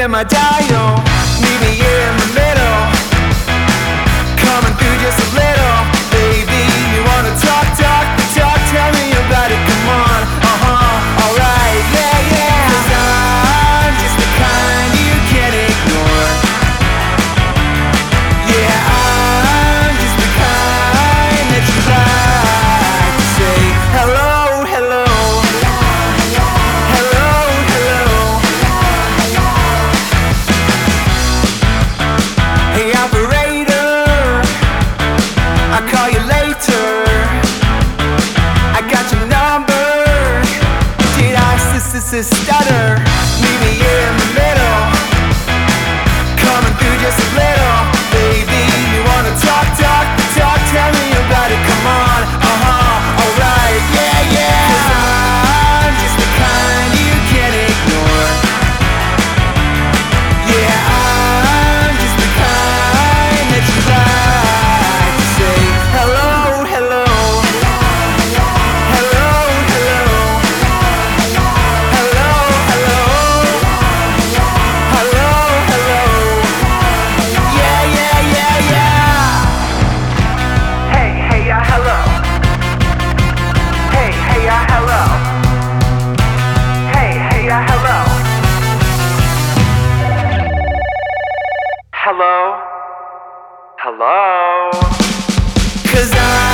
spin my dial. Meet me in the middle, coming through just a little. Baby, you wanna talk, talk, talk, tell me about it, come on. Alright, yeah, yeah. 'Cause I'm just the kind you can't ignore. Yeah, I'm just the kind that you like to say hello, hello. Hello, hello. Hey operator, I'll call you later. I got your number. Did I stutter? Meet me in the middle, coming through just a little. Baby, you wanna talk, talk, talk, tell me about it, come on. Alright, yeah, yeah. 'Cause I'm just the kind you can't ignore. Yeah, I'm just the kind that you like to say hello, hello. Hello, hello. Hello, hello. Hello, hello. Yeah, yeah, yeah, yeah. Hey, hey, hello. Hey, hey, hello. Hey, hey, hello. Hello? Hello? 'Cause I'm